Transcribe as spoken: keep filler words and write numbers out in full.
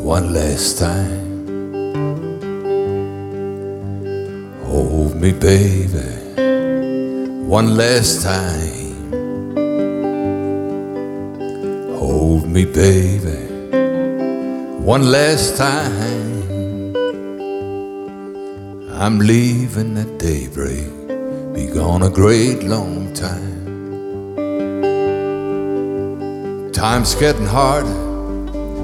one last time. Hold me, baby, one last time. Hold me, baby, one last time. I'm leaving at daybreak, be gone a great long time. Time's getting harder,